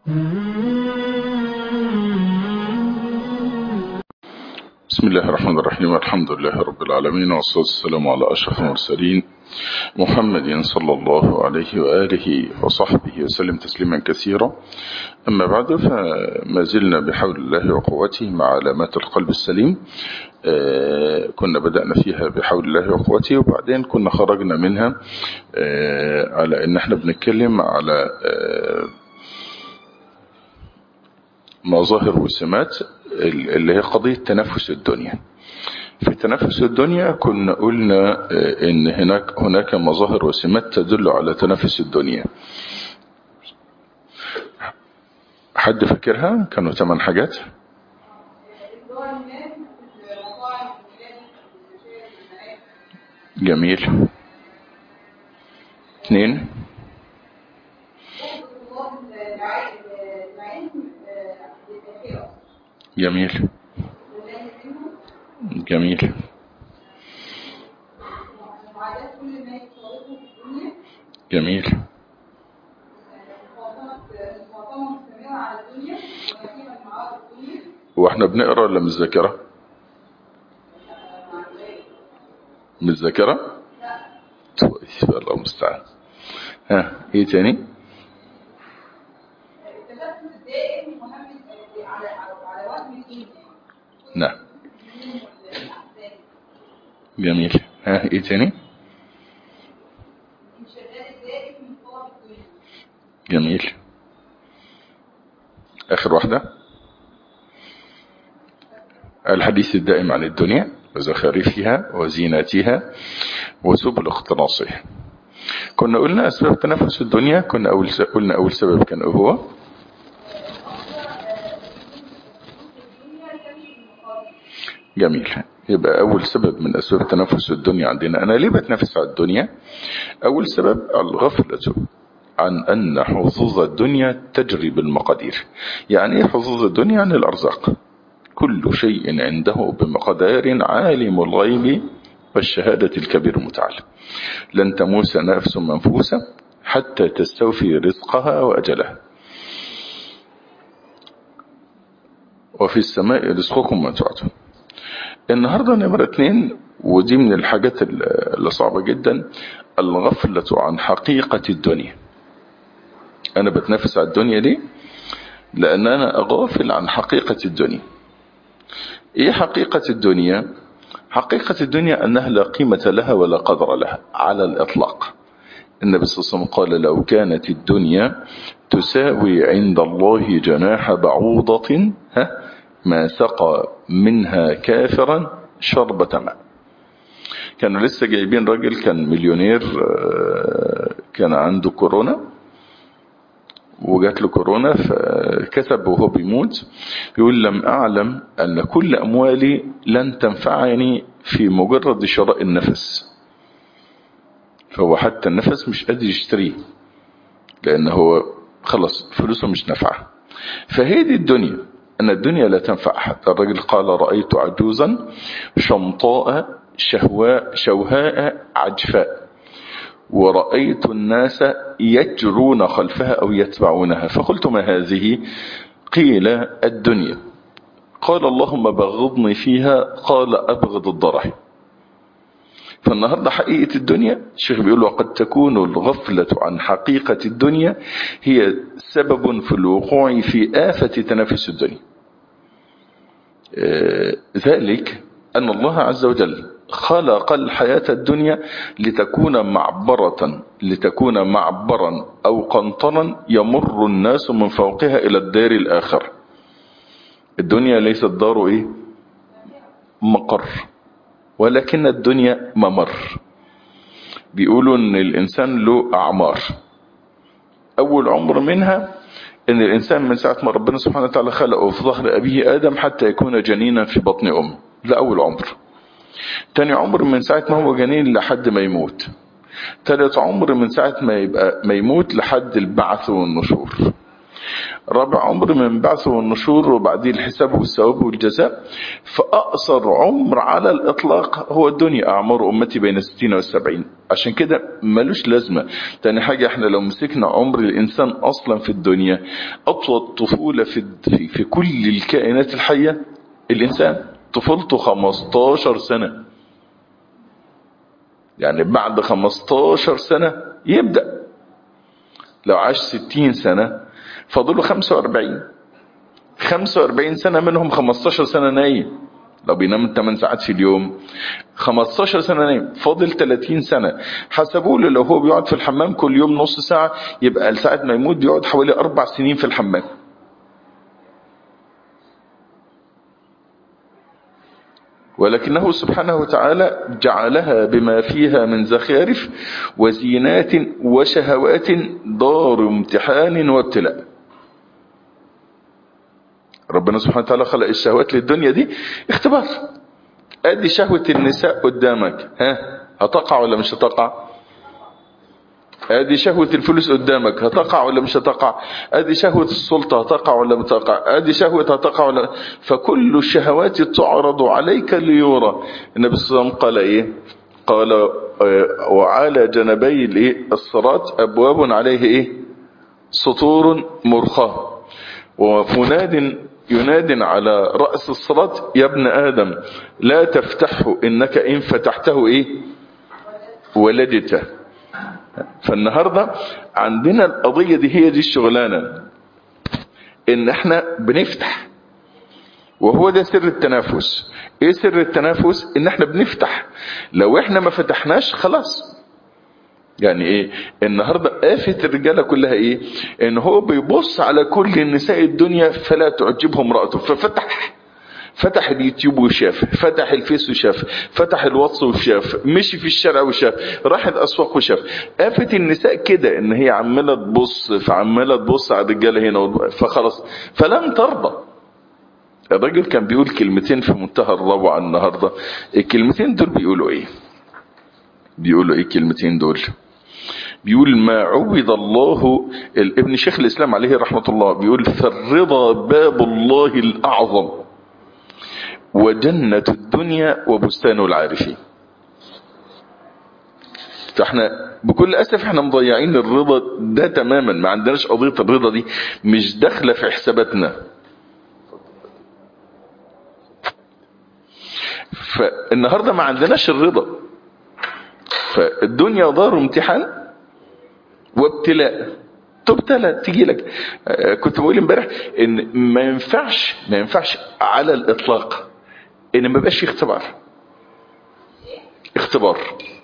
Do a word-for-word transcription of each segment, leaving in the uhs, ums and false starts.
بسم الله الرحمن الرحيم. الحمد لله رب العالمين، والصلاة والسلام على أشرف المرسلين محمد صلى الله عليه وآله وصحبه وسلم تسليما كثيرا. أما بعد، فما زلنا بحول الله وقوته مع علامات القلب السليم. آه كنا بدأنا فيها بحول الله وقوته، وبعدين كنا خرجنا منها آه على أن احنا بنتكلم على آه مظاهر وسمات اللي هي قضية تنافس الدنيا. في تنافس الدنيا كنا قلنا ان هناك هناك مظاهر وسمات تدل على تنافس الدنيا. حد فاكرها؟ كانوا ثمان حاجات. جميل. اثنين. جميل جميل جميل واحنا بنقرأ ولا من الذاكرة؟ من الذاكرة؟ الله المستعان. ها، ايه تاني؟ نعم. جميل. ها، ايه تاني؟ جميل. اخر واحدة، الحديث الدائم عن الدنيا وزخارفها وزيناتها وسبل اقتناصها. كنا قلنا اسباب تنافس الدنيا. كنا اول س... قلنا اول سبب كان هو جميل. يبقى اول سبب من اسباب تنافس الدنيا عندنا، انا ليه بتنافس على الدنيا؟ اول سبب الغفلة عن ان حظوظ الدنيا تجري بالمقادير. يعني ايه حظوظ الدنيا؟ يعني الارزاق. كل شيء عنده بمقدار، عالم الغيب والشهادة الكبير المتعال. لن تموس نفس منفوسة حتى تستوفي رزقها وأجلها، وفي السماء رزقكم ما توعدون. النهاردة نمرة اثنين، ودي من الحاجات اللي صعبة جدا، الغفلة عن حقيقة الدنيا. أنا بتنافس على الدنيا ليه؟ لأن أنا أغافل عن حقيقة الدنيا. إيه حقيقة الدنيا؟ حقيقة الدنيا أنها لا قيمة لها ولا قدر لها على الإطلاق. النبي صلى الله عليه وسلم قال: لو كانت الدنيا تساوي عند الله جناح بعوضة ها ما سقى منها كافرا شربة ماء. كانوا لسه جايبين راجل كان مليونير، كان عنده كورونا وجات له كورونا، فكتب وهو بيموت يقول: لم أعلم أن كل أموالي لن تنفعني في مجرد شراء النفس. فهو حتى النفس مش قادر يشتريه، لأنه هو خلص فلوسه مش نافعه. فهي دي الدنيا، أن الدنيا لا تنفع أحد. الرجل قال: رأيت عجوزا شمطاء شهواء شوهاء عجفاء، ورأيت الناس يجرون خلفها أو يتبعونها، فقلت: ما هذه؟ قيل: الدنيا. قال: اللهم بغضني فيها. قال: أبغض الضرع. فالنهاردة حقيقة الدنيا، الشيخ بيقول: وقد تكون الغفلة عن حقيقة الدنيا هي سبب في الوقوع في آفة تنافس الدنيا. آه ذلك أن الله عز وجل خلق الحياة الدنيا لتكون معبرة لتكون معبرا أو قنطرا يمر الناس من فوقها إلى الدار الآخر. الدنيا ليست دار إيه؟ مقر، ولكن الدنيا ممر. بيقولوا ان الانسان له اعمار. اول عمر منها ان الانسان من ساعة ما ربنا سبحانه وتعالى خلقه في ظهر ابيه ادم حتى يكون جنينا في بطن امه، ده اول عمر. تاني عمر من ساعة ما هو جنين لحد ما يموت. تالت عمر من ساعة ما يبقى ما يموت لحد البعث والنشور. رابع عمر من بعث والنشور وبعديه الحساب والثواب والجزاء. فأقصر عمر على الإطلاق هو الدنيا، أعمار أمتي بين الستين والسبعين. عشان كده ملوش لازمة. تاني حاجة، احنا لو مسكنا عمر الإنسان أصلا في الدنيا، أطول طفولة في, في, في كل الكائنات الحية الإنسان طفولته خمستاشر سنة. يعني بعد خمستاشر سنة يبدأ. لو عاش ستين سنة فضله خمسة واربعين. خمسة واربعين سنة منهم خمستاشر سنة نايم، لو بينام ثماني ساعات في اليوم خمستاشر سنة نايم، فاضل ثلاثين سنة. حسبوا له لو هو بيقعد في الحمام كل يوم نص ساعة، يبقى لساعة ما يموت بيقعد حوالي أربع سنين في الحمام. ولكنه سبحانه وتعالى جعلها بما فيها من زخارف وزينات وشهوات دار امتحان وابتلاء. ربنا سبحانه وتعالى خلق الشهوات للدنيا دي اختبار. ادي شهوة النساء قدامك، ها هتقع ولا مش هتقع؟ ادي شهوة الفلوس قدامك، هتقع ولا مش هتقع؟ ادي شهوة السلطة، هتقع ولا متقع؟ ادي شهوة هتقع ولا. فكل الشهوات تعرض عليك ليرى. النبي صلى الله عليه وسلم قال ايه؟ قال وعلى جنبي الايه الصراط ابواب عليه ايه سطور مرخاة، وفناد يناد على رأس الصراط يا ابن آدم لا تفتحه إنك إن فتحته إيه ولدته. فالنهاردة عندنا القضية دي، هي دي الشغلانة، إن احنا بنفتح، وهو ده سر التنافس. ايه سر التنافس؟ ان احنا بنفتح. لو احنا ما فتحناش خلاص. يعني ايه النهاردة آفة الرجالة كلها ايه؟ ان هو بيبص على كل النساء الدنيا فلا تعجبه امرأته، ففتح فتح اليوتيوب وشاف، فتح الفيس وشاف، فتح الواتس وشاف، مشي في الشارع وشاف، راح الاسواق وشاف. آفة النساء كده ان هي عمالة تبص فعمالة تبص على الرجالة هنا، فخلاص فلن ترضى. الراجل كان بيقول كلمتين في منتهى الروعة النهاردة. الكلمتين دول بيقولوا ايه؟ بيقولوا ايه الكلمتين دول؟ بيقول ما عوض الله، ابن شيخ الإسلام عليه رحمة الله بيقول فالرضا باب الله الأعظم وجنة الدنيا وبستان العارفين. فاحنا بكل أسف احنا مضيعين الرضا ده تماما، ما عندناش قضية الرضا دي، مش داخلة في حساباتنا. فالنهاردة ما عندناش الرضا. فالدنيا دار امتحان وابتلاء، تبتلى تيجي لك. كنت بقول امبارح ان ما ينفعش ما ينفعش على الاطلاق ان ما يبقاش اختبار. اختبار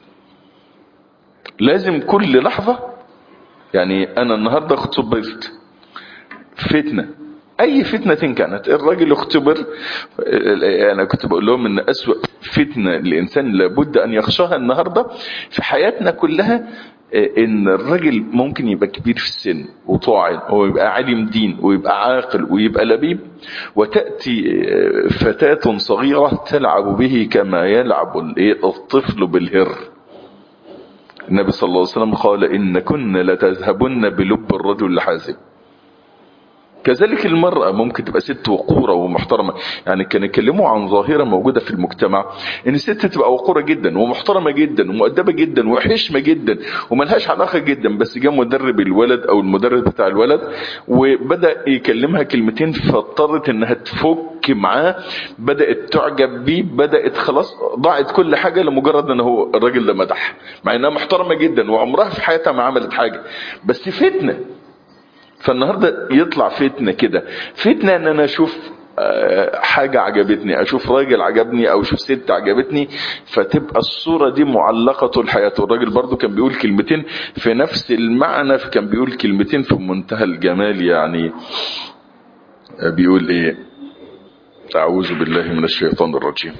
لازم كل لحظة. يعني انا النهاردة اختبرت فتنة، اي فتنة كانت، الراجل اختبر. انا كنت بقول لهم ان اسوأ فتنة الانسان لابد ان يخشاها النهاردة في حياتنا كلها، ان الراجل ممكن يبقى كبير في السن وطاعن ويبقى عالم دين ويبقى عاقل ويبقى لبيب، وتأتي فتاة صغيرة تلعب به كما يلعب الطفل بالهر. النبي صلى الله عليه وسلم قال إن كن لتذهبن بلب الرجل الحازم. كذلك المرأة ممكن تبقى ست وقورة ومحترمة. يعني كانوا يتكلموا عن ظاهرة موجودة في المجتمع، ان الست تبقى وقورة جدا ومحترمة جدا ومؤدبة جدا وحشمة جدا وملهاش علاقة جدا، بس جاء مدرب الولد او المدرب بتاع الولد وبدأ يكلمها كلمتين فاضطرت انها تفك معاه، بدأت تعجب بيه، بدأت خلاص ضاعت كل حاجة لمجرد ان هو الراجل ده مدح، مع انها محترمة جدا وعمرها في حياتها ما عملت حاجة، بس فتنة. فالنهاردة يطلع فتنة كده، فتنة ان انا اشوف حاجة عجبتني، اشوف راجل عجبني او اشوف ست عجبتني، فتبقى الصورة دي معلقة طول حياته. الراجل برضو كان بيقول كلمتين في نفس المعنى، كان بيقول كلمتين في منتهى الجمال. يعني بيقول ايه؟ اعوذ بالله من الشيطان الرجيم.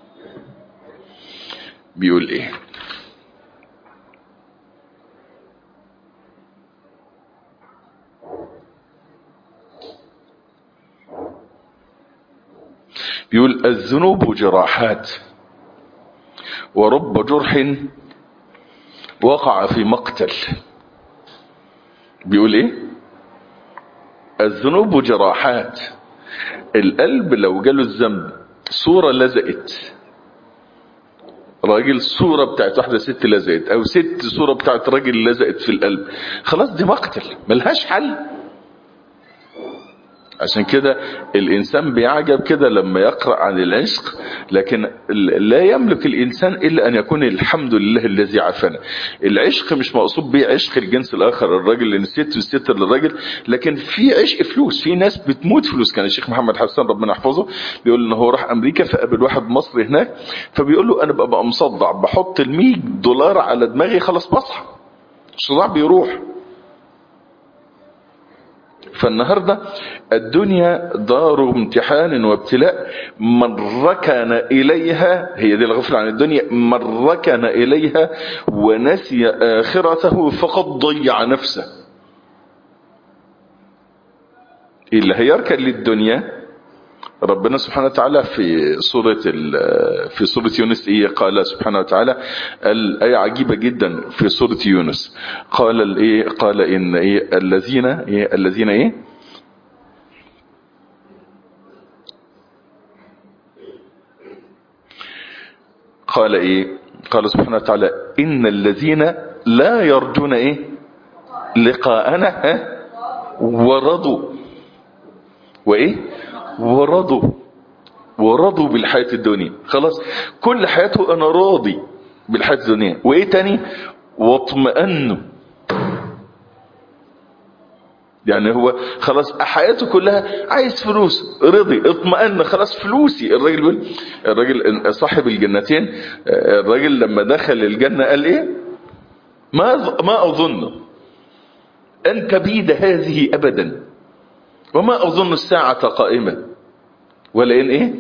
بيقول ايه؟ بيقول الذنوب جراحات ورب جرح وقع في مقتل. بيقول ايه؟ الذنوب جراحات. القلب لو جاله الذنب صورة لزقت، راجل صورة بتاعت واحدة ست لزقت، او ست صورة بتاعت راجل لزقت في القلب، خلاص دي مقتل ملهاش حل. عشان كده الانسان بيعجب كده لما يقرأ عن العشق، لكن لا يملك الانسان الا ان يكون الحمد لله الذي عافانا. العشق مش مقصود به عشق الجنس الاخر، الراجل للست والست للراجل، لكن في عشق فلوس، في ناس بتموت فلوس. كان الشيخ محمد حسان ربنا يحفظه بيقول ان هو راح امريكا فقابل واحد مصري هناك، فبيقول له انا ببقى مصدع، بحط ال مية دولار على دماغي خلاص بصحى، الصداع بيروح. فالنهاردة الدنيا دار امتحان وابتلاء، من ركن إليها، هي دي الغفلة عن الدنيا، من ركن إليها ونسي آخرته فقد ضيع نفسه. اللي هيركن للدنيا ربنا سبحانه وتعالى في سورة في سورة يونس ايه قال سبحانه وتعالى، الآية عجيبة جدا في سورة يونس، قال الايه قال ان ايه الذين ايه الذين ايه قال ايه قال سبحانه وتعالى ان الذين لا يرجون ايه لقاءنا ها ورضوا وايه ورضوا ورضوا بالحياة الدنيا، خلاص كل حياته انا راضي بالحياة الدنيا. وايه تاني؟ واطمئنوا، يعني هو خلاص حياته كلها عايز فلوس، رضي اطمئن، خلاص فلوسي. الراجل بيقول، الراجل صاحب الجنتين، الراجل لما دخل الجنة قال ايه؟ ما ما اظن ان تبيد هذه ابدا، وما اظن الساعة قائمة، ولئن ايه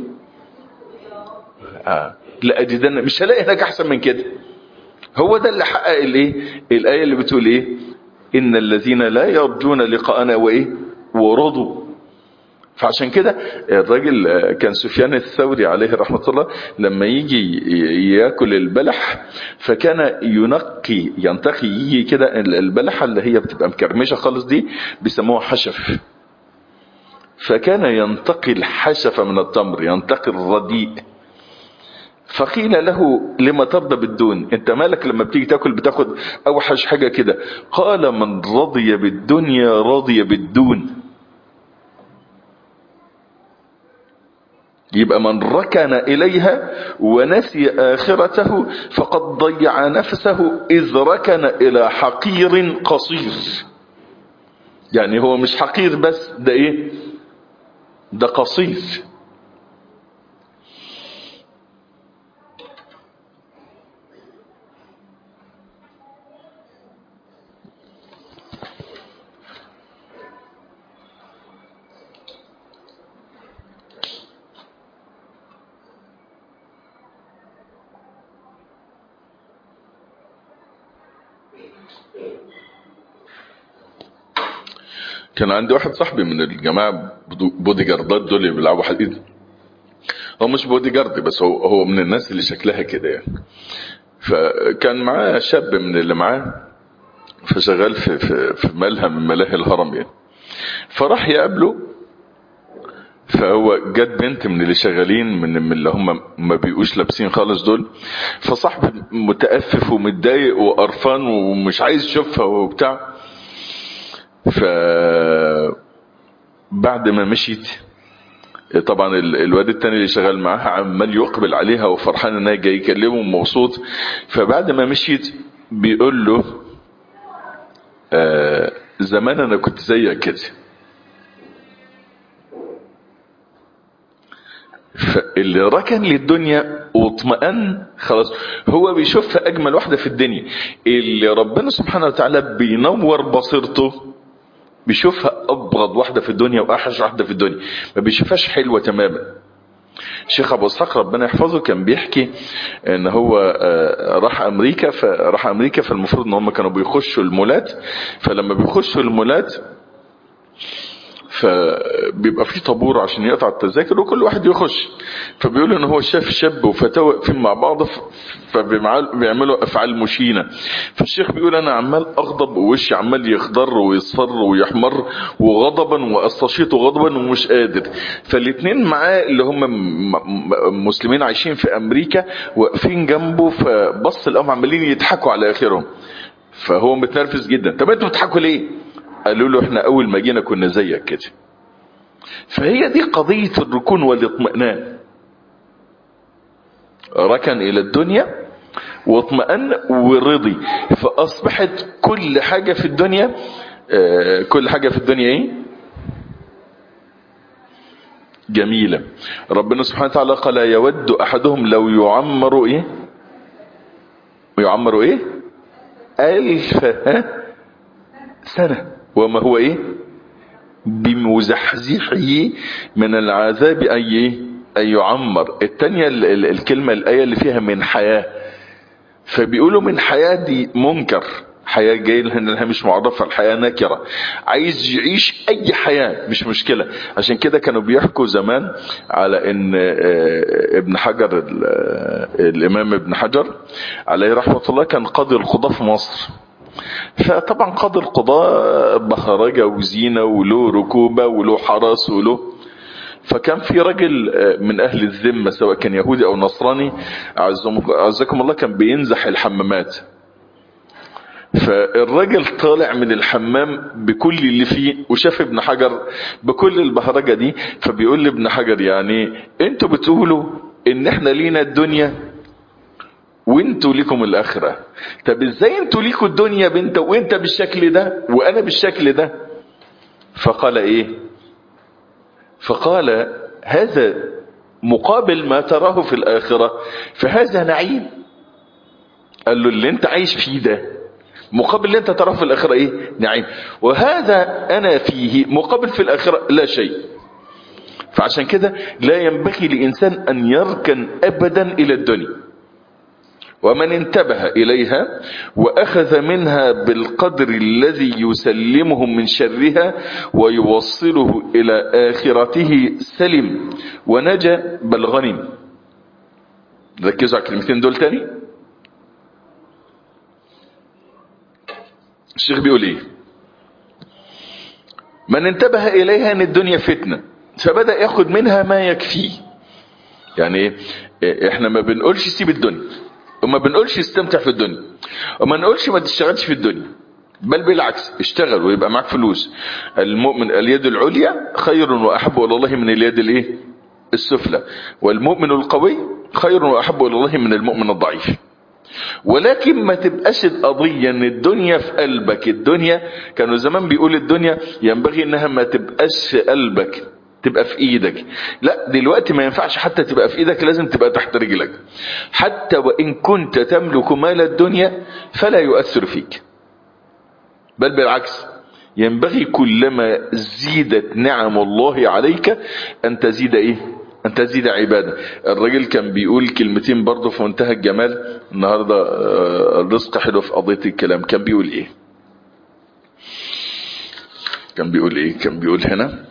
آه. لأجدن، مش هلاقي هناك احسن من كده. هو ده اللي حقق الايه الايه اللي بتقول ايه ان الذين لا يرجون لقاءنا وايه ورضوا. فعشان كده الراجل كان سفيان الثوري عليه رحمة الله لما يجي ياكل البلح فكان ينقي ينتقي يجي كده البلحة اللي هي بتبقى مكرمشة خالص دي بيسموها حشف، فكان ينتقي الحشف من التمر، ينتقي الرديء. فقيل له لما ترضى بالدون، انت مالك لما بتيجي تاكل بتاخد اوحش حاجة كده؟ قال من رضي بالدنيا رضي بالدون. يبقى من ركن اليها ونسي اخرته فقد ضيع نفسه، اذ ركن الى حقير قصير. يعني هو مش حقير بس، ده ايه؟ ده قصير. كان عندي واحد صاحبي من الجماعة بودي جاردات دول اللي بيلعبوا حديد، هو مش بودي جارد بس هو هو من الناس اللي شكلها كده يعني. فكان معاه شاب من اللي معاه فشغال في في في ملهى من ملاهي الهرم يعني، فراح يقابله، فهو جت بنت من اللي شغالين من من اللي هم ما بيقوش لابسين خالص دول، فصاحبي متأفف ومتضايق وقرفان ومش عايز يشوفها وبتاع. ف بعد ما مشيت طبعا الواد التاني اللي شغال معاها عمال يقبل عليها وفرحان انها جاي يكلمه ومبسوط. فبعد ما مشيت بيقول له آه زمان انا كنت زيك كده. فاللي ركن للدنيا واطمئن خلاص هو بيشوفها اجمل واحدة في الدنيا. اللي ربنا سبحانه وتعالى بينور بصيرته بيشوفها ابغض واحدة في الدنيا واحش واحدة في الدنيا، ما بيشوفهاش حلوة تماما. الشيخ ابو اسحاق ربنا يحفظه كان بيحكي ان هو راح امريكا فراح امريكا فالمفروض ان هم كانوا بيخشوا المولات، فلما بيخشوا المولات فبيبقى في طابور عشان يقطع التذاكر وكل واحد يخش. فبيقول ان هو شاف شاب وفتاة واقفين مع بعض فبيعملوا افعال مشينة. فالشيخ بيقول انا عمال اغضب ووشي عمال يخضر ويصفر ويحمر وغضبا واستشيط غضبا ومش قادر. فالاتنين معاه اللي هم مسلمين عايشين في امريكا واقفين جنبه، فبص لقاهم عمالين يضحكوا على اخرهم، فهو متنرفز جدا. طب انتوا بتضحكوا ليه؟ قالوا له احنا اول ما جينا كنا زيك كده. فهي دي قضية الركون والاطمئنان. ركن الى الدنيا واطمئن ورضي، فاصبحت كل حاجة في الدنيا اه كل حاجة في الدنيا ايه؟ جميلة. ربنا سبحانه وتعالى قال يود احدهم لو يعمر ايه؟ يعمر ايه؟ الف سنة وما هو ايه؟ بمزحزحه من العذاب اي ان يعمر. التانية الكلمة الاية اللي فيها من حياة، فبيقولوا من حياة دي منكر، حياة جاي لانها مش معرفة، الحياة نكرة، عايز يعيش اي حياة مش مشكلة. عشان كده كانوا بيحكوا زمان على ان ابن حجر الامام ابن حجر عليه رحمة الله كان قاضي القضاة في مصر. فطبعا قاضي القضاء بهرجة وزينة وله ركوبة وله حرس وله. فكان في رجل من اهل الذمة سواء كان يهودي او نصراني عزكم الله كان بينزح الحمامات. فالراجل طالع من الحمام بكل اللي فيه وشاف ابن حجر بكل البهرجة دي، فبيقول لابن حجر يعني انتوا بتقولوا ان احنا لينا الدنيا وانتوا ليكم الاخرة، طب ازاي انتوا ليكوا الدنيا بنت وانت بالشكل ده وانا بالشكل ده؟ فقال ايه؟ فقال هذا مقابل ما تراه في الاخرة، فهذا نعيم. قال له اللي انت عايش فيه ده مقابل اللي انت تراه في الاخرة ايه؟ نعيم. وهذا انا فيه مقابل في الاخرة لا شيء. فعشان كده لا ينبغي لانسان ان يركن ابدا الى الدنيا، ومن انتبه إليها وأخذ منها بالقدر الذي يسلمه من شرها ويوصله إلى آخرته سلم ونجا بل غنم. ركزوا على الكلمتين دول تاني. الشيخ بيقول ايه؟ من انتبه إليها ان الدنيا فتنة فبدأ ياخد منها ما يكفيه. يعني احنا ما بنقولش سيب الدنيا، وما بنقولش استمتع في الدنيا، وما نقولش ما تشتغلش في الدنيا، بل بالعكس اشتغل ويبقى معك فلوس. المؤمن اليد العليا خير واحب الى الله من اليد الايه؟ السفلى. والمؤمن القوي خير واحب الى الله من المؤمن الضعيف. ولكن ما تبقاش القضية ان الدنيا في قلبك. الدنيا كانوا زمان بيقول الدنيا ينبغي انها ما تبقاش في قلبك، تبقى في ايدك. لا دلوقتي ما ينفعش حتى تبقى في ايدك، لازم تبقى تحت رجلك. حتى وان كنت تملك مال الدنيا فلا يؤثر فيك، بل بالعكس ينبغي كلما زيدت نعم الله عليك ان تزيد ايه؟ ان تزيد عبادة. الراجل كان بيقول كلمتين برضه في منتهى الجمال النهاردة. الرزق حلو في قضية الكلام. كان بيقول ايه كان بيقول ايه كان بيقول هنا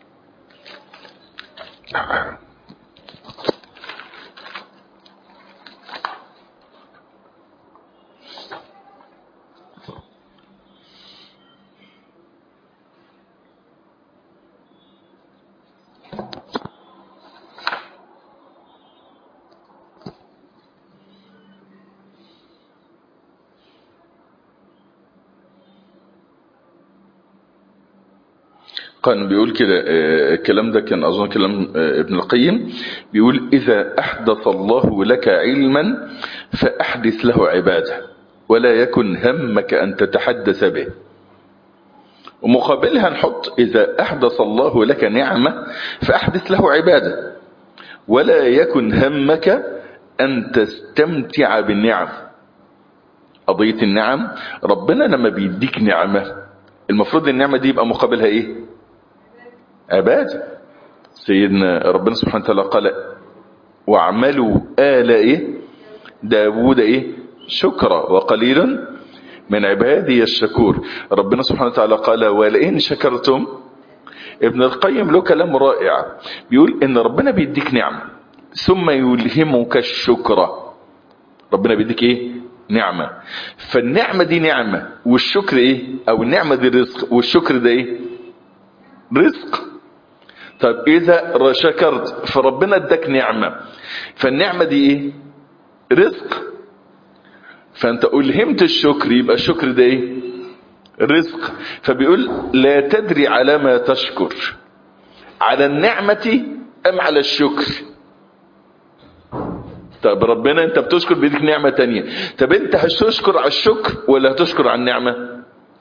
كان بيقول كده. الكلام ده كان اظن كلام ابن القيم. بيقول اذا احدث الله لك علما فاحدث له عبادة ولا يكن همك ان تتحدث به. ومقابلها نحط اذا احدث الله لك نعمة فاحدث له عبادة ولا يكن همك ان تستمتع بالنعم. قضية النعم، ربنا لما بيديك نعمة المفروض النعمة دي يبقى مقابلها ايه؟ عبادة. سيدنا ربنا سبحانه وتعالى قال واعملوا آل ايه؟ داود ايه؟ شكرا وقليل من عبادي الشكور. ربنا سبحانه وتعالى قال ولئن شكرتم ابن القيم له كلام رائع، بيقول ان ربنا بيديك نعمة ثم يلهمك الشكر. ربنا بيديك ايه؟ نعمة. فالنعمة دي نعمة، والشكر ايه؟ او النعمة دي رزق، والشكر ده ايه؟ رزق. طب اذا شكرت فربنا اداك نعمة، فالنعمة دي ايه؟ رزق. فانت الهمت الشكر، يبقى الشكر ده ايه؟ رزق. فبيقول لا تدري على ما تشكر، على النعمة ام على الشكر. طب ربنا انت بتشكر بيديك نعمة تانية، طب انت هتشكر على الشكر ولا هتشكر على النعمة؟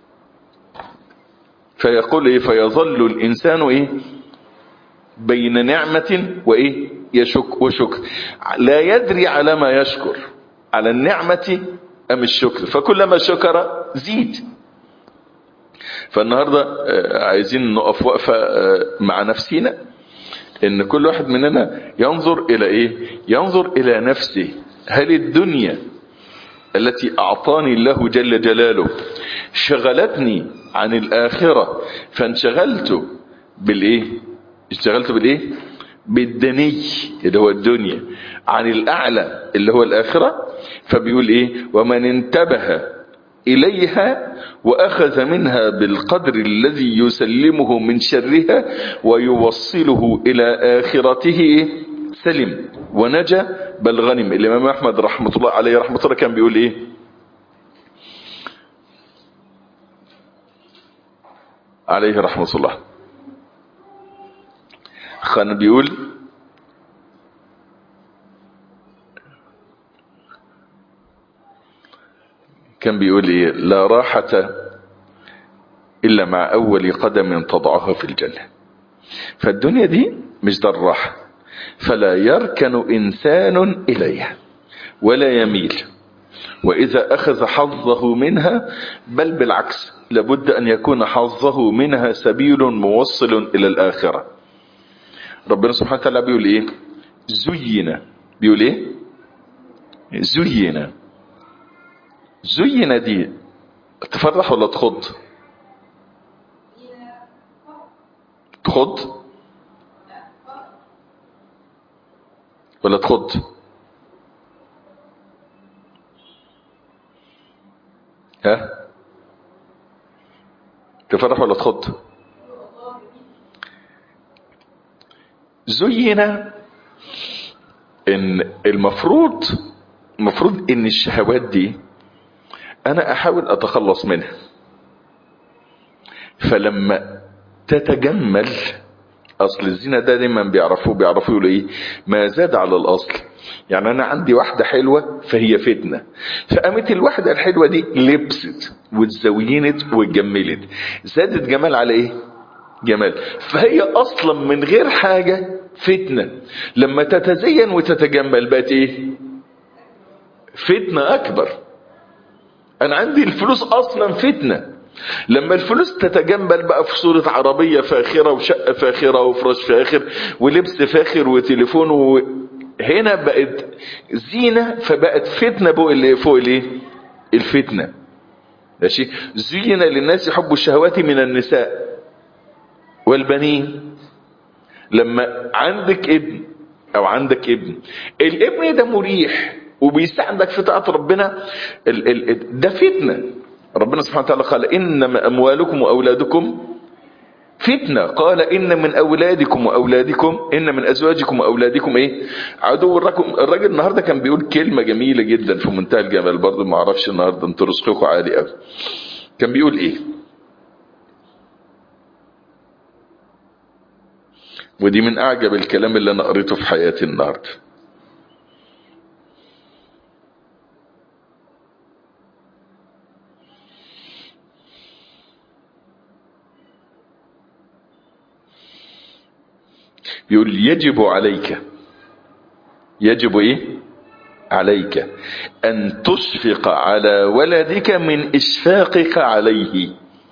فيقول ايه؟ فيظل الانسان ايه؟ بين نعمة وايه؟ يشك وشكر، لا يدري على ما يشكر، على النعمة ام الشكر. فكلما شكر زيد. فالنهاردة عايزين نقف وقفة مع نفسينا، ان كل واحد مننا ينظر الى ايه؟ ينظر الى نفسه. هل الدنيا التي اعطاني الله جل جلاله شغلتني عن الاخرة فانشغلت بالايه؟ اشتغلت بالايه؟ بالدني اللي هو الدنيا عن الاعلى اللي هو الاخرة. فبيقول ايه؟ ومن انتبه اليها واخذ منها بالقدر الذي يسلمه من شرها ويوصله الى اخرته سلم ونجا بل غنم. الامام احمد رحمة الله عليه رحمة الله كان بيقول ايه؟ عليه رحمة الله كان بيقول كان بيقول ايه؟ لا راحة الا مع اول قدم تضعها في الجنة. فالدنيا دي مش ده الراحة، فلا يركن انسان اليها ولا يميل، واذا اخذ حظه منها بل بالعكس لابد ان يكون حظه منها سبيل موصل الى الاخرة. ربنا سبحانه وتعالى بيقول ايه؟ زين. بيقول ايه؟ زين. زين دي تفرح ولا تخض؟ تخض ولا تخض؟ ها؟ تفرح ولا تخض؟ زين ان المفروض المفروض ان الشهوات دي انا احاول اتخلص منها. فلما تتجمل، اصل الزنا ده دايما بيعرفوه بيعرفوا له ايه؟ ما زاد على الاصل. يعني انا عندي واحدة حلوة فهي فتنة، فقامت الواحدة الحلوة دي لبست واتزوينت واتجملت، زادت جمال على ايه؟ جمال. فهي اصلا من غير حاجة فتنة، لما تتزين وتتجمل بقت ايه؟ فتنة اكبر. انا عندي الفلوس اصلا فتنة، لما الفلوس تتجمل بقى في صورة عربية فاخرة وشقة فاخرة وفرش فاخر ولبس فاخر وتليفون و... هنا بقت زينة، فبقت فتنة فوق اللي فوق الايه؟ الفتنة. ماشي. زين للناس حب الشهوات من النساء والبنين. لما عندك ابن او عندك ابن، الابن ده مريح وبيساعدك في طاعة ربنا، ال ال ده فتنة. ربنا سبحانه وتعالى قال انما اموالكم واولادكم فتنة، قال ان من اولادكم واولادكم ان من ازواجكم واولادكم ايه؟ عدو لكم. الراجل النهارده كان بيقول كلمة جميلة جدا في منتهى الجمال، برضه ما اعرفش النهارده انتوا رزقكم عالي قوي. كان بيقول ايه؟ ودي من اعجب الكلام اللي انا قريته في حياتي النهارده. بيقول يجب عليك، يجب ايه؟ عليك ان تشفق على ولدك من اشفاقك عليه.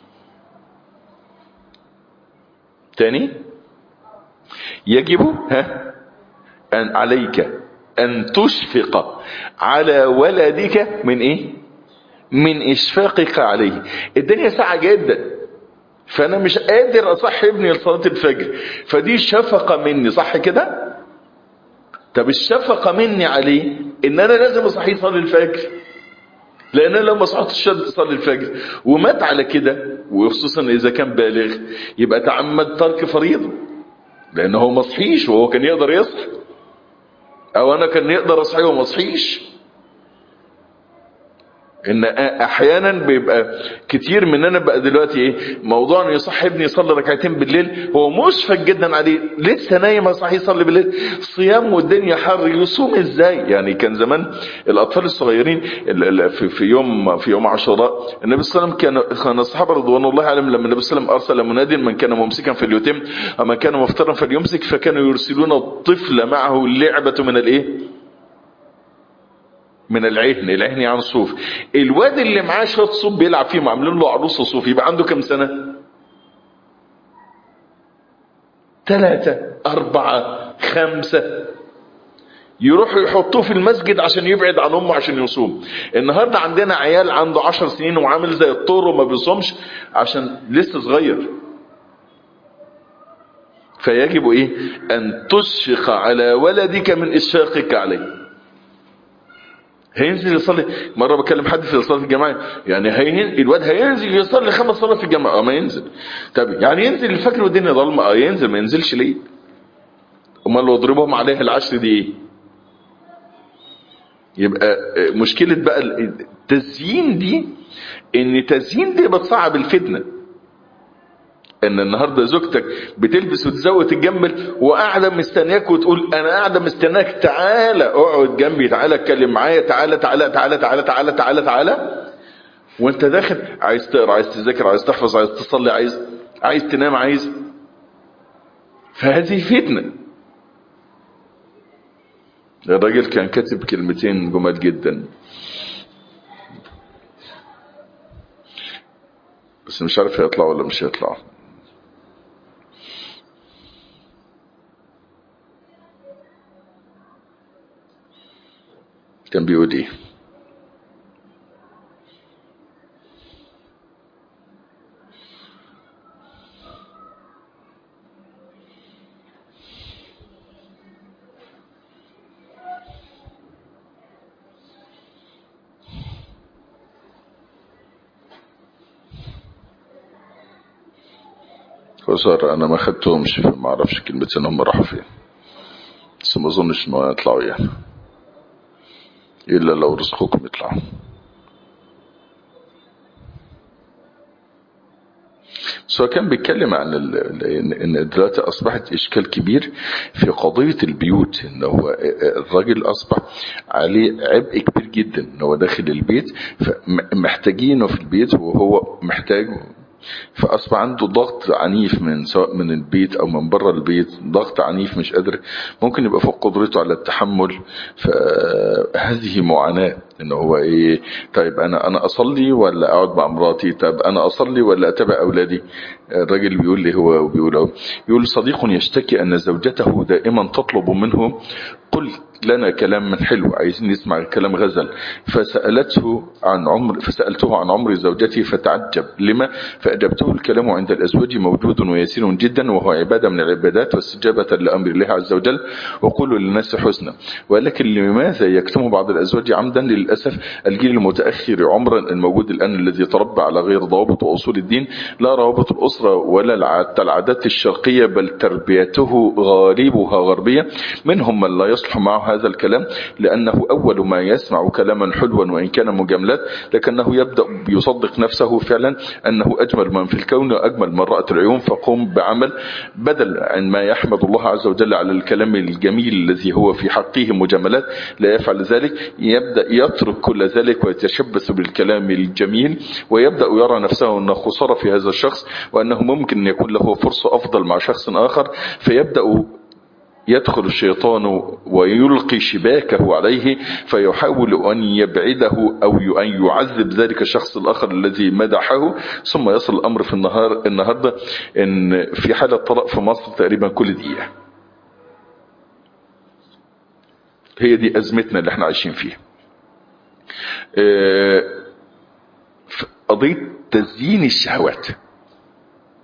تاني، يجب ها ان عليك ان تشفق على ولدك من ايه؟ من اشفاقك عليه. الدنيا ساعة جدا، فانا مش قادر اصحي ابني لصلاة الفجر، فدي شفقة مني، صح كده؟ طب الشفقة مني عليه ان انا لازم اصحيه يصلي الفجر، لان انا لو ما صحتش تصلي الفجر ومات على كده، وخصوصا اذا كان بالغ، يبقى تعمد ترك فريضة، لانه هو ما صحيش وهو كان يقدر يصحي، او انا كان يقدر اصحيه وما صحيش. ان احيانا بيبقى كتير مننا بقى دلوقتي ايه موضوع انه يصحي ابني يصلي ركعتين بالليل، هو مشفق جدا عليه، لسه نايم اصحيه يصلي بالليل، صيام والدنيا حر، يصوم ازاي؟ يعني كان زمان الاطفال الصغيرين في في يوم في يوم عاشوراء، النبي صلى الله عليه وسلم كان كان الصحابه رضوان الله عليهم لما النبي صلى الله عليه وسلم ارسل مناد من كان ممسكا فليتم ومن كان مفطرا فليمسك، فكانوا يرسلون الطفل معه اللعبه من الايه؟ من العهن. العهن يعني صوف. الواد اللي معاه شويه صوف بيلعب فيهم، عاملين له عروسه صوف، يبقى عنده كم سنه؟ ثلاثة أربعة خمسة. يروحوا يحطوه في المسجد عشان يبعد عن امه عشان يصوم. النهارده عندنا عيال عنده عشر سنين وعامل زي الطور وما بيصومش عشان لسه صغير. فيجب ايه؟ ان تشفق على ولدك من اشفاقك عليه. هينزل يصلي، مره بكلم حد في صلاه الجماعه، يعني هين الواد هينزل يصلي خمس صلاه في الجامعه، اه ما ينزل. طب يعني ينزل الفجر والدنيا ضلمه، اه ينزل، ما ينزلش ليه؟ امال لو ضربهم عليه العشر دي ايه؟ يبقى مشكله بقى التزيين دي، ان تزيين دي بتصعب الفتنه. ان النهارده زوجتك بتلبس وتزود تتجمل وقاعده مستنياك وتقول انا قاعده مستناك، تعالى اقعد جنبي، تعالى اتكلم معايا، تعالى تعالى تعالى تعالى تعالى تعالى تعالى، وانت داخل عايز تقرا، عايز تذاكر، عايز تحفظ، عايز تصلي، عايز عايز تنام، عايز. فهذه فتنه. الراجل كان كاتب كلمتين جمال جدا، بس مش عارف هيطلع ولا مش هيطلع. كان بيقول ايه؟ خسر انا ما خدتهمش، ما اعرفش كلمتين هم راحوا فين، بس ما اظنش انه هيطلعوا يعني، الا لو رزقكم يطلعوا. سواء كان بيتكلم عن ان دلوقتي اصبحت اشكال كبير في قضية البيوت، ان هو الراجل اصبح عليه عبء كبير جدا، ان هو داخل البيت محتاجينه في البيت وهو محتاجه، فاصبح عنده ضغط عنيف من سواء من البيت او من بره البيت، ضغط عنيف مش قادر، ممكن يبقى فوق قدرته على التحمل. فهذه معاناة، ان هو ايه، طيب انا انا اصلي ولا اقعد مع مراتي؟ طب انا اصلي ولا اتابع اولادي؟ الراجل بيقول لي هو بيقول بيقول صديق يشتكي ان زوجته دائما تطلب منه قل لنا كلام من حلو، عايزين نسمع كلام غزل. فسألته عن عمر فسألته عن عمر زوجتي فتعجب لما، فأجبته الكلام عند الأزواج موجود ويسير جدا، وهو عبادة من العبادات واستجابة لأمر الله عز وجل، وقولوا للناس حسنا. ولكن لماذا يكتم بعض الأزواج عمدا؟ للأسف الجيل المتأخر عمرا الموجود الآن الذي تربى على غير ضوابط وأصول الدين، لا روابط الأسرة ولا العادات الشرقية، بل تربيته غالبها غربية. منهم من لا يصلح معه هذا الكلام، لأنه أول ما يسمع كلاما حلوا وإن كان مجاملات، لكنه يبدأ يصدق نفسه فعلا أنه أجمل من في الكون وأجمل من رأت العيون، فقم بعمل بدل عن ما يحمد الله عز وجل على الكلام الجميل الذي هو في حقه مجاملات لا يفعل ذلك، يبدأ يترك كل ذلك ويتشبث بالكلام الجميل، ويبدأ يرى نفسه أنه خسارة في هذا الشخص، وأنه ممكن يكون له فرصة أفضل مع شخص آخر، فيبدأ يدخل الشيطان ويلقي شباكه عليه، فيحاول أن يبعده أو أن يعذب ذلك الشخص الآخر الذي مدحه. ثم يصل الأمر في النهار النهاردة إن في حالة طلاق في مصر تقريبا كل دقيقة. هي دي أزمتنا اللي احنا عايشين فيها. قضية تزيين الشهوات،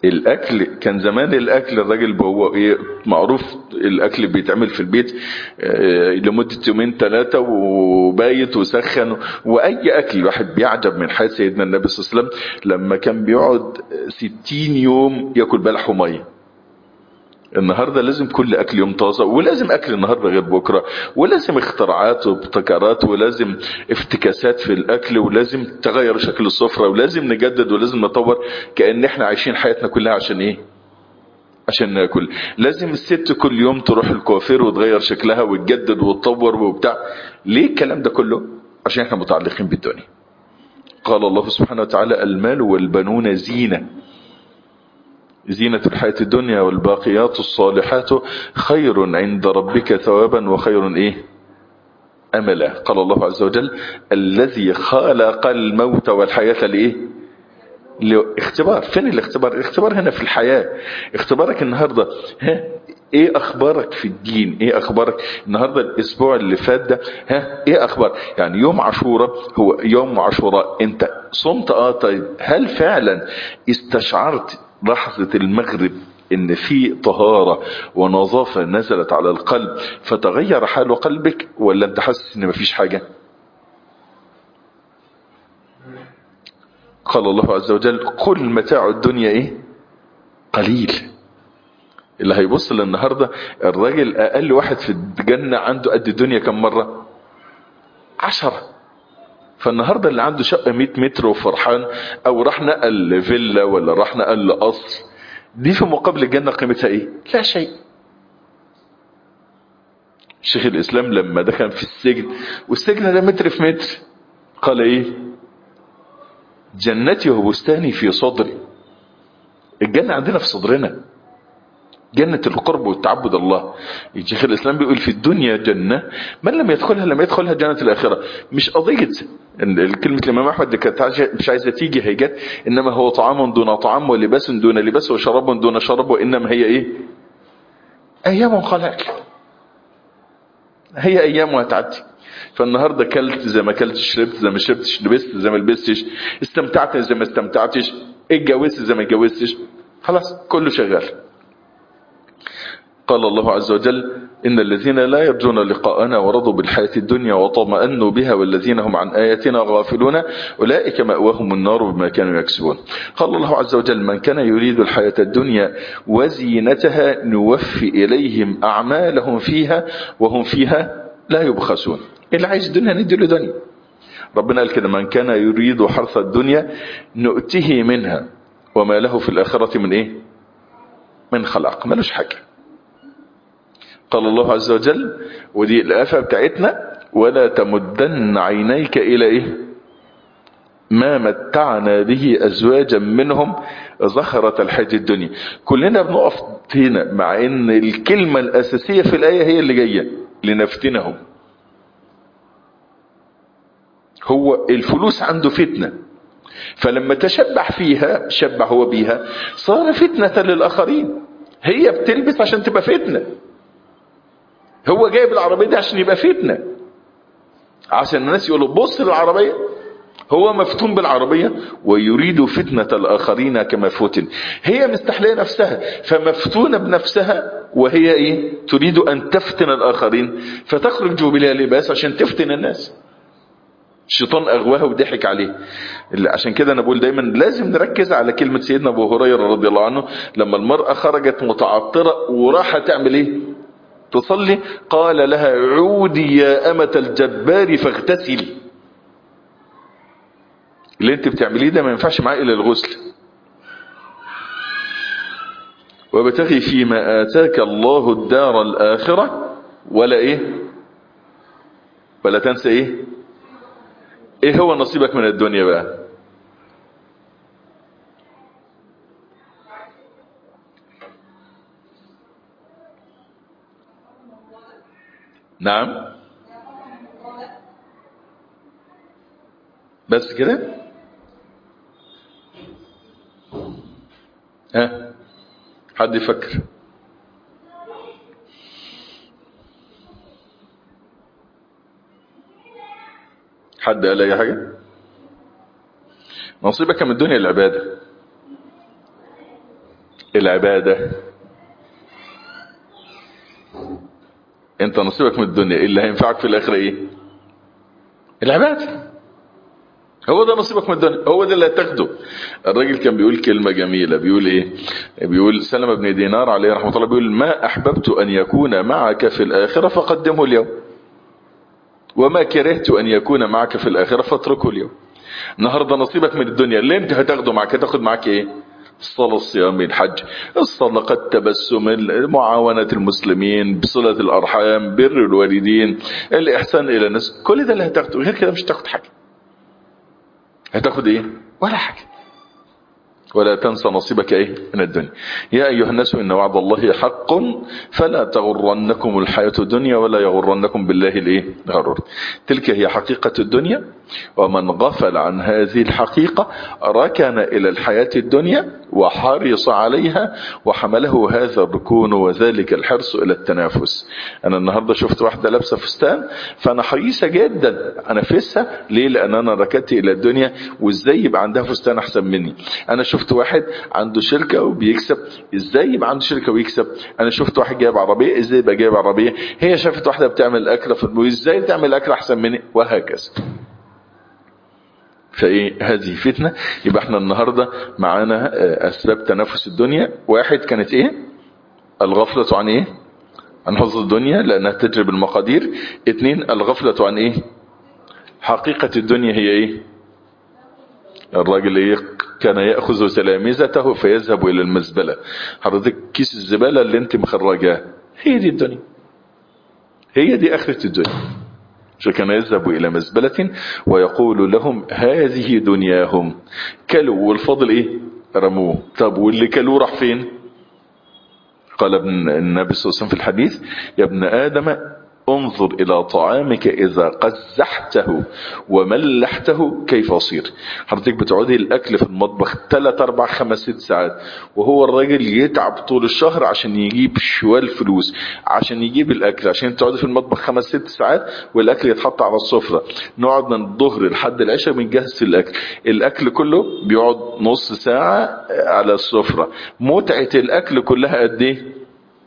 الاكل كان زمان الاكل الراجل هو ايه معروف، الاكل بيتعمل في البيت آه، لمدة يومين ثلاثة وبايت وسخن. واي اكل، واحد بيعجب من حياة سيدنا النبي صلى الله عليه وسلم لما كان بيقعد ستين يوم ياكل بلح وميه. النهاردة لازم كل اكل يوم طازة، ولازم اكل النهاردة غير بكرة، ولازم اختراعات وابتكارات، ولازم افتكاسات في الاكل، ولازم تغير شكل السفرة، ولازم نجدد، ولازم نطور. كأن احنا عايشين حياتنا كلها عشان ايه؟ عشان ناكل. لازم الست كل يوم تروح الكوافير وتغير شكلها وتجدد وتطور وبتاع. ليه الكلام ده كله؟ عشان احنا متعلقين بالدنيا. قال الله سبحانه وتعالى: المال والبنون زينة، زينة الحياة الدنيا، والباقيات الصالحات خير عند ربك ثوابا وخير ايه املا. قال الله عز وجل: الذي خلق الموت والحياة لايه؟ لاختبار. فين الاختبار؟ الاختبار هنا في الحياة. اختبارك النهاردة، ها ايه اخبارك في الدين؟ ايه اخبارك النهاردة؟ الاسبوع اللي فات ده، ها ايه اخبار؟ يعني يوم عاشوراء، هو يوم عاشوراء انت صمت؟ اه طيب، هل فعلا استشعرت لحظة المغرب ان في طهارة ونظافة نزلت على القلب فتغير حال قلبك، ولا انت حاسس ان مفيش حاجة؟ قال الله عز وجل: قل متاع الدنيا ايه؟ قليل. اللي هيبص للنهاردة، الراجل اقل واحد في الجنة عنده قد الدنيا كم مرة؟ عشرة. فالنهاردة اللي عنده شقة مئة متر وفرحان، او راح نقل فيلا، ولا راح نقل قصر، دي في مقابل الجنة قيمتها ايه؟ لا شيء. شيخ الاسلام لما دخل في السجن، والسجن ده متر في متر، قال ايه؟ جنتي وبستاني في صدري. الجنة عندنا في صدرنا، جنة القرب والتعبد الله. شيخ الاسلام بيقول: في الدنيا جنة من لم يدخلها لم يدخلها جنة الاخرة. مش قضية الكلمة الامام احمد اللي كانت مش عايزة تيجي هي جت، انما هو طعام دون طعام، ولباس دون لباس، وشراب دون شراب، وانما هي ايه؟ ايام قلائل. هي ايام وهتعدي. فالنهاردة كلت زي ما كلتش، شربت زي ما شربتش، لبست زي ما لبستش، استمتعت زي ما استمتعتش، اتجوزت زي ما اتجوزتش، خلاص كله شغال. قال الله عز وجل: إن الذين لا يرجون لقاءنا ورضوا بالحياة الدنيا وطمأنوا بها والذين هم عن آياتنا غافلون أولئك مأواهم النار بما كانوا يكسبون. قال الله عز وجل: من كان يريد الحياة الدنيا وزينتها نوفي إليهم أعمالهم فيها وهم فيها لا يبخسون. اللي عايز الدنيا ندي له دنيا. ربنا قال كده: من كان يريد حرث الدنيا نؤته منها وما له في الآخرة من إيه؟ من خلاق. ملوش حاجة. قال الله عز وجل، ودي الآفة بتاعتنا: ولا تمدن عينيك إلى إيه؟ ما متعنا به أزواجا منهم زخرة الحياة الدنيا. كلنا بنقف هنا، مع ان الكلمة الأساسية في الآية هي اللي جاية: لنفتنهم. هو الفلوس عنده فتنة، فلما تشبع فيها، شبع هو بيها، صار فتنة للآخرين. هي بتلبس عشان تبقى فتنة، هو جايب العربية دي عشان يبقى فتنة، عشان الناس يقولوا بص للعربية. هو مفتون بالعربية ويريد فتنة الآخرين كما فتن. هي مستحلية نفسها فمفتونة بنفسها، وهي ايه؟ تريد ان تفتن الآخرين، فتخرج بلا لباس عشان تفتن الناس. الشيطان اغواها وضحك عليه. عشان كده انا بقول دايما لازم نركز على كلمة سيدنا ابو هريرة رضي الله عنه، لما المرأة خرجت متعطرة وراح تعمل ايه؟ تصلي، قال لها: عودي يا أمة الجبار فاغتسلي. اللي انت بتعمليه ده ما ينفعش معاه الا الغسل. وابتغي فيما آتاك الله الدار الآخرة ولا ايه؟ ولا تنسى ايه؟ ايه هو نصيبك من الدنيا بقى؟ نعم، بس كده؟ ها، حد يفكر؟ حد قال اي حاجة؟ نصيبك من الدنيا العبادة. العبادة. انت نصيبك من الدنيا اللي هينفعك في الاخرة ايه؟ العبادة. هو ده نصيبك من الدنيا، هو ده اللي هتاخده. الراجل كان بيقول كلمة جميلة، بيقول ايه؟ بيقول سلمة بن دينار عليه رحمة الله، بيقول ما احببت ان يكون معك في الاخرة فقدمه اليوم، وما كرهت ان يكون معك في الاخرة فاتركه اليوم. النهاردة نصيبك من الدنيا اللي انت هتاخده معك، هتاخد معك ايه؟ الصلاة، الصيام، الحج، الصدقة، التبسم، معاونة المسلمين، بصلة الارحام، بر الوالدين، الاحسان الى الناس، كل ده اللي هتاخده. غير كده مش هتاخد حاجة. هتاخد ايه؟ ولا حاجة. ولا تنسى نصيبك ايه من الدنيا. يا ايها الناس ان وعد الله حق فلا تغرنكم الحياة الدنيا ولا يغرنكم بالله الايه غرور. تلك هي حقيقة الدنيا، ومن غفل عن هذه الحقيقة ركن الى الحياة الدنيا وحرص عليها وحمله هذا الركون وذلك الحرص الى التنافس. انا النهاردة شفت واحدة لابسة فستان، فانا حريصة جدا انافسها. ليه؟ لان انا ركنت الى الدنيا وازاي يبقى عندها فستان احسن مني. انا شفت واحد عنده شركة وبيكسب، ازاي يبقى عنده شركة ويكسب. انا شفت واحد جايب عربية، ازاي يبقى جايب عربية. هي شافت واحدة بتعمل اكل في البيت، ازاي تعمل اكل احسن مني، وهكذا. فايه هذه فتنة. يبقى احنا النهاردة معانا اسباب تنافس الدنيا. واحد كانت ايه؟ الغفلة عن ايه؟ عن حظ الدنيا لانها تجري بالمقادير. اتنين الغفلة عن ايه؟ حقيقة الدنيا هي ايه؟ الراجل ايه؟ كان يأخذ تلامذته فيذهب الى المزبلة. حضرتك كيس الزبالة اللي انت مخرجاه هي دي الدنيا، هي دي اخرة الدنيا. كان يذهب الى مزبلة ويقول لهم هذه دنياهم، كلوا والفضل ايه؟ رموه. طب واللي كلوه راح فين؟ قال ابن النبي صلى الله عليه وسلم في الحديث يا ابن آدم انظر الى طعامك اذا قزحته وملحته كيف اصير. حضرتك بتقعدي الاكل في المطبخ ثلاث اربع خمس ست ساعات، وهو الراجل يتعب طول الشهر عشان يجيب شوال فلوس، عشان يجيب الاكل، عشان تقعدي في المطبخ خمس ست ساعات والاكل يتحط على السفرة. نقعد من الظهر لحد العشاء بنجهز الاكل، الاكل كله بيقعد نص ساعة على السفرة. متعة الاكل كلها قد ايه؟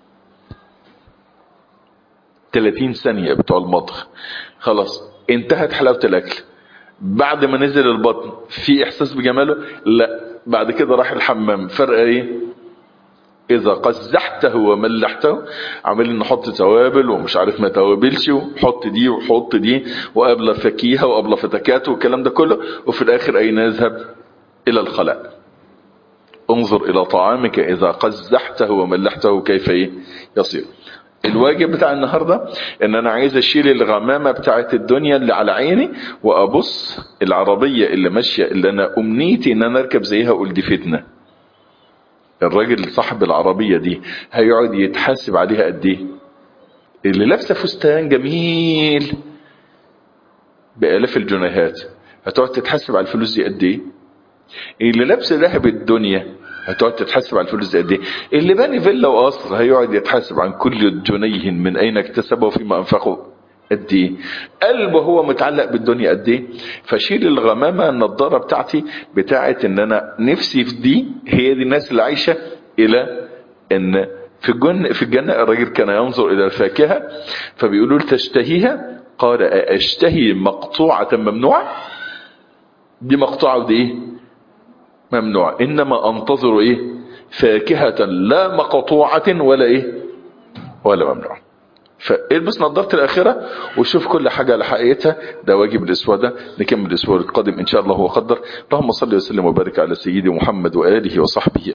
ثلاثين ثانية بتوع المطبخ. خلاص انتهت حلاوة الاكل. بعد ما نزل البطن في احساس بجماله؟ لا. بعد كده راح الحمام. فرق ايه؟ اذا قزحته وملحته، عمالين نحط توابل ومش عارف ما توابلش، وحط دي وحط دي وقبل فكيها وقبل فتكات والكلام ده كله، وفي الاخر اين يذهب؟ الى الخلاء. انظر الى طعامك اذا قزحته وملحته كيف ايه يصير. الواجب بتاع النهاردة ان انا عايز اشيل الغمامة بتاعت الدنيا اللي على عيني، وابص العربية اللي ماشية اللي انا امنيتي ان انا اركب زيها، اقول دي فتنة. الراجل صاحب العربية دي هيقعد يتحاسب عليها قد ايه؟ اللي لابسه فستان جميل بالاف الجنيهات هتقعد تتحاسب على الفلوس دي قد ايه؟ اللي لابسه ذهب الدنيا هتقعد تتحاسب على الفلوس دي قد ايه؟ اللي باني فيلا وقصر هيقعد يتحاسب عن كل جنيه من اين اكتسبه وفيما انفقه قد ايه؟ قلبه هو متعلق بالدنيا قد ايه؟ فشيل الغمامه النضاره بتاعتي بتاعت ان انا نفسي في دي. هي دي الناس اللي عايشه الى ان في الجنة في الجنة الرجل كان ينظر الى الفاكهة فبيقولوا له تشتهيها؟ قال اشتهي مقطوعة ممنوعة؟ دي مقطوعة ودي ايه؟ ممنوعة. انما انتظر ايه؟ فاكهة لا مقطوعة ولا ايه؟ ولا ممنوعة. فالبس نظارة الآخرة وشوف كل حاجة على حقيقتها. ده واجب الأسبوع ده. نكمل الأسبوع القادم إن شاء الله هو قدر. اللهم صل وسلم وبارك على سيدي محمد وآله وصحبه.